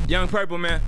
Young Purple, man.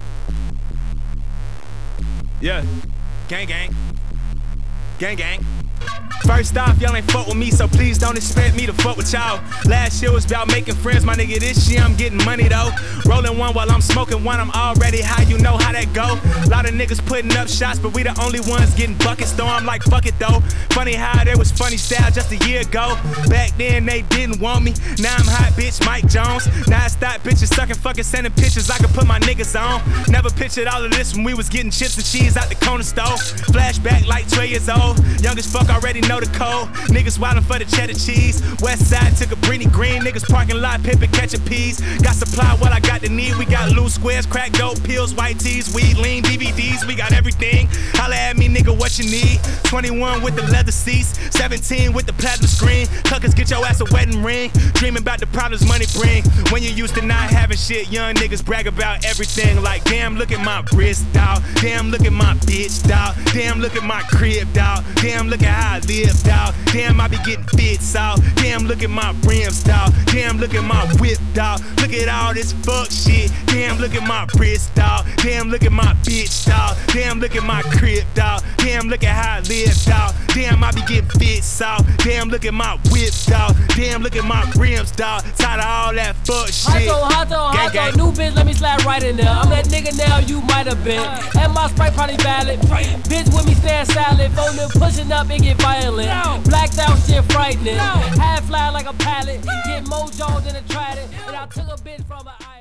Yeah. Gang, gang. Gang, gang. First off, y'all ain't fuck with me, so please don't expect me to fuck with y'all. Last year was about making friends, my nigga. This year I'm getting money though. Rolling one while I'm smoking one, I'm already high, you know how that go. Lot of niggas putting up shots, but we the only ones getting buckets, though. I'm like, fuck it though. Funny how there was funny style just a year ago. Back then they didn't want me. Now I'm hot, bitch, Mike Jones. Now I stop bitches sucking, fucking sending pictures I could put my niggas on. Never pictured all of this when we was getting chips and cheese out the corner store. Flashback like 12 years old. Young as fuck, already know the code. Niggas wildin' for the cheddar cheese. West side took a Britney Green. Niggas parking lot pimpin' catchin' peas. Got supply what I got the need. We got loose squares, crack dope, pills, white tees, weed, lean, DVDs. We got everything. Holla at me, nigga, what you need. 21 with the leather seats, 17 with the platinum screen. Tuckers, get your ass a wedding ring. Dreaming about the problems money bring. When you used to not having shit, young niggas brag about everything. Like, damn, look at my wrist, dawg. Damn, look at my bitch, dawg. Damn, look at my crib, dawg. Damn, look at how I live, dawg. Damn, I be getting fits, dawg. Damn, look at my rims, dawg. Damn, look at my whip, dawg. Look at all this fuck shit. Damn, look at my wrist, dawg. Damn, look at my bitch, dawg. Damn, look at my crib, dawg. Damn, look at how I live, dawg. Damn, I be getting fits, dawg. Damn, look at my whip, dawg. Damn, look at my rims, dawg. Tired of all that fuck shit. Hot new bitch, let me slide right in there. I'm that nigga now you might have been. And my Sprite probably valid. Bitch with me stand silent. Phone them pushing up and get violent. Blacked out shit frightening. Half fly like a pallet. Get more Jones than a trident. And I took a bitch from a